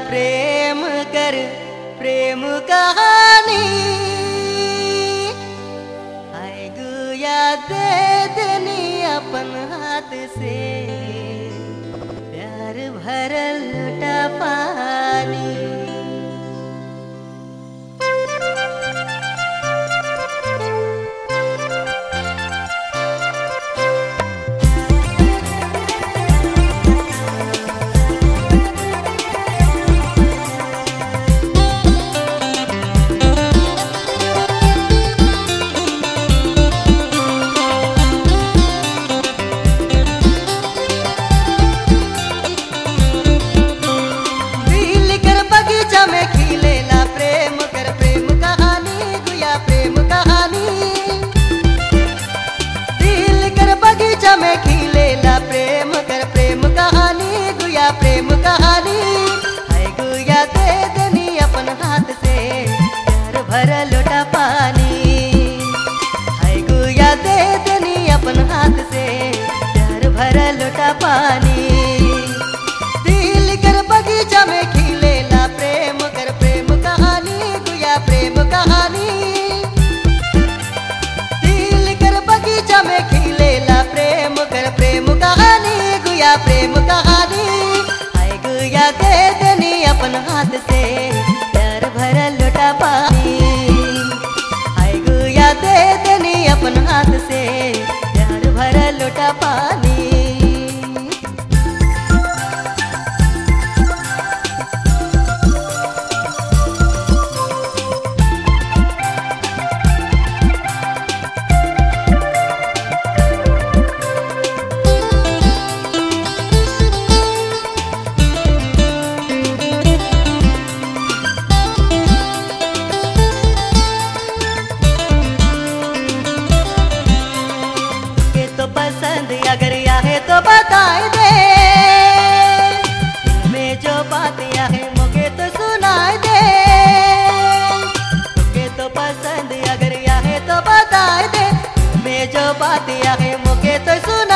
प्रेम कर प्रेम कहानी आए गुया दे देनी अपन हाथ से प्यार भरल लोटा पानी। प्रेम कहानी है गुया दे देनी अपन हाथ से प्यार भरा लोटा पानी है गुया दे देनी अपन हाथ से प्यार भरा लोटा पानी। दिल कर बगीचा में खिलेला प्रेम कर प्रेम कहानी गुया प्रेम कहानी। दिल कर बगीचा में खिलेला प्रेम कर प्रेम कहानी गुया प्रेम कहानी गुया दे देनी अपन हाथ से प्यार भरा लोटा पानी हाय गुया दे देनी अपन हाथ से प्यार भरा लोटा पानी। पसंद अगर आए तो बताए दे में जो बात आए मुझे तो सुनाए दे। मुझे तो पसंद अगर आए तो बताए दे में जो बात आए मुझे तो सुनाए